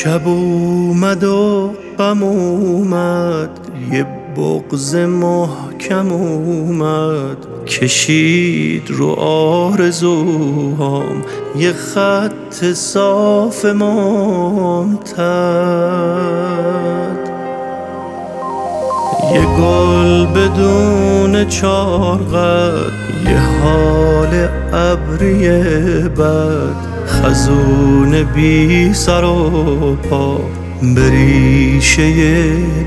شب اومد و غم اومد، یه بغض محکم اومد، کشید رو آرزوهام یه خط صاف ممتد. یه گل بدون چارقد، یه حال ابری بد، خزون بی سر و پا به ریشه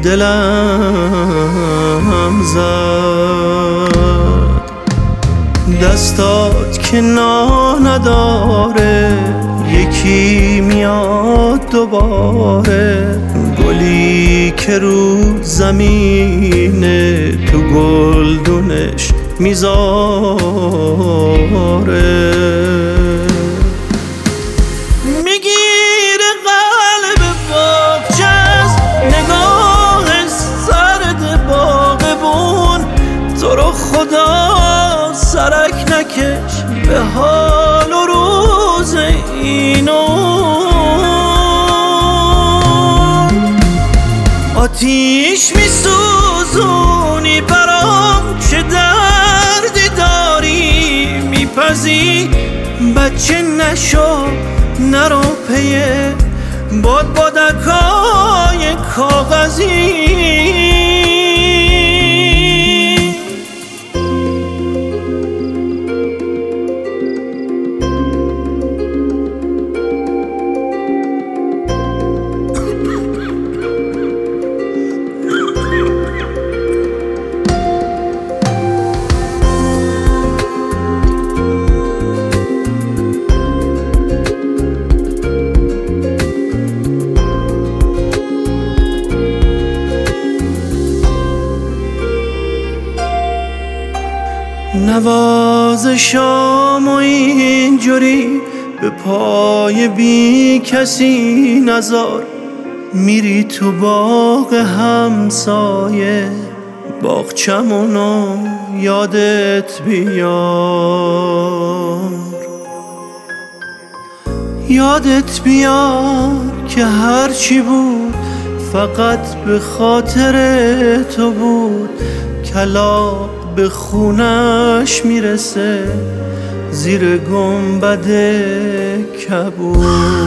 دلم زد. دستات که نداره، یکی میاد دوباره، گلی که رو زمینه تو گلدونش میذاره. میگیره قلب باغچه‌ز نگاه سرد باغبون، تو رو خدا سرک نکش به حال و روز اینو. آتیش میسوزونی برام، چه دردی داری میپزی، بچه نشو نرو پیه بادبادکای کاغذی. نوازشام و اینجوری به پای بی کسی نذار، میری تو باغ همسایه باغچمونو یادت بیار. یادت بیار که هرچی بود فقط به خاطر تو بود، کلاغ به خونش میرسه زیر گنبد کبود.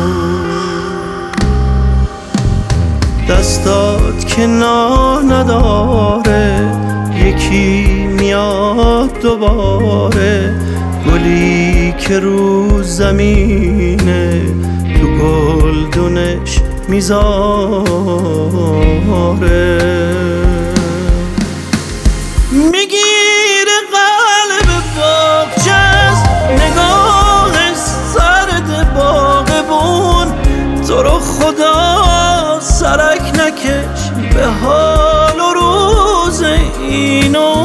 دستات که نداره، یکی میاد دوباره، گلی که رو زمینه تو گلدونش میذاره. میگیره قلب باغچه‌ز نگاه سرد باغبون، تو رو خدا سرک نکش به حال و روز اینو.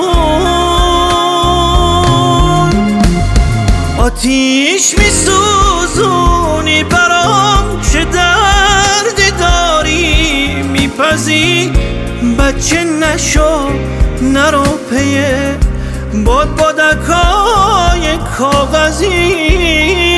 آتیش میسوزونی برام، چه دردی داری میپزی، بچه نشو نرو پیه بادبادکای کاغذی.